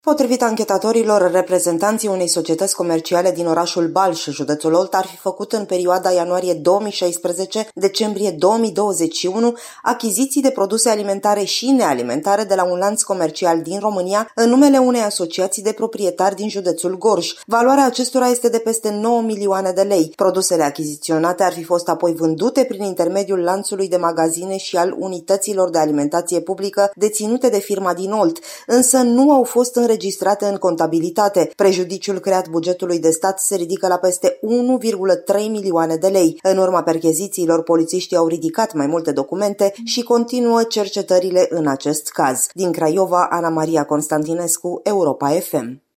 Potrivit anchetatorilor, reprezentanții unei societăți comerciale din orașul Balș, județul Olt, ar fi făcut în perioada ianuarie 2016-decembrie 2021 achiziții de produse alimentare și nealimentare de la un lanț comercial din România în numele unei asociații de proprietari din județul Gorj. Valoarea acestora este de peste 9 milioane de lei. Produsele achiziționate ar fi fost apoi vândute prin intermediul lanțului de magazine și al unităților de alimentație publică deținute de firma din Olt, însă nu au fost înregistrate în contabilitate. Prejudiciul creat bugetului de stat se ridică la peste 1,3 milioane de lei. În urma perchezițiilor, polițiștii au ridicat mai multe documente și continuă cercetările în acest caz. Din Craiova, Ana Maria Constantinescu, Europa FM.